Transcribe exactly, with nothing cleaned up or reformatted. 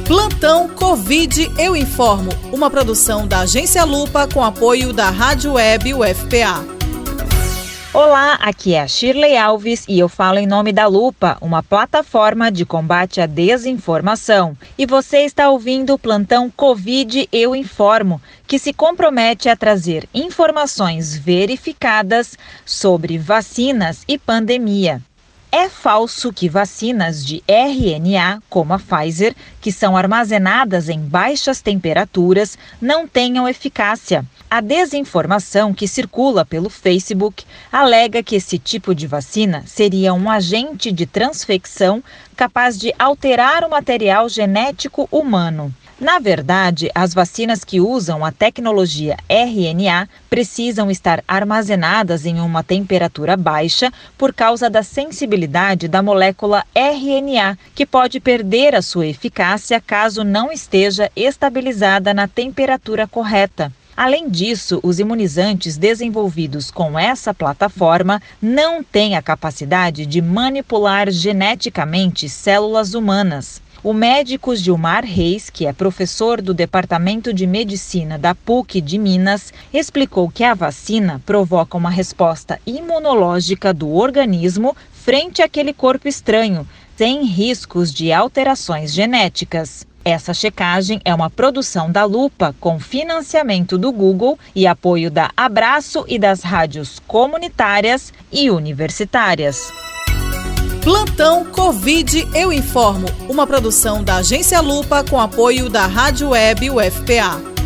Plantão Covid Eu Informo, uma produção da Agência Lupa com apoio da Rádio Web U F P A. Olá, aqui é a Shirley Alves e eu falo em nome da Lupa, uma plataforma de combate à desinformação. E você está ouvindo o Plantão Covid Eu Informo, que se compromete a trazer informações verificadas sobre vacinas e pandemia. É falso que vacinas de R N A, como a Pfizer, que são armazenadas em baixas temperaturas, não tenham eficácia. A desinformação que circula pelo Facebook alega que esse tipo de vacina seria um agente de transfecção capaz de alterar o material genético humano. Na verdade, as vacinas que usam a tecnologia R N A precisam estar armazenadas em uma temperatura baixa por causa da sensibilidade da molécula R N A, que pode perder a sua eficácia caso não esteja estabilizada na temperatura correta. Além disso, os imunizantes desenvolvidos com essa plataforma não têm a capacidade de manipular geneticamente células humanas. O médico Gilmar Reis, que é professor do Departamento de Medicina da P U C de Minas, explicou que a vacina provoca uma resposta imunológica do organismo frente àquele corpo estranho, sem riscos de alterações genéticas. Essa checagem é uma produção da Lupa, com financiamento do Google e apoio da Abraço e das rádios comunitárias e universitárias. Plantão Covid Eu Informo, uma produção da Agência Lupa com apoio da Rádio Web U F P A.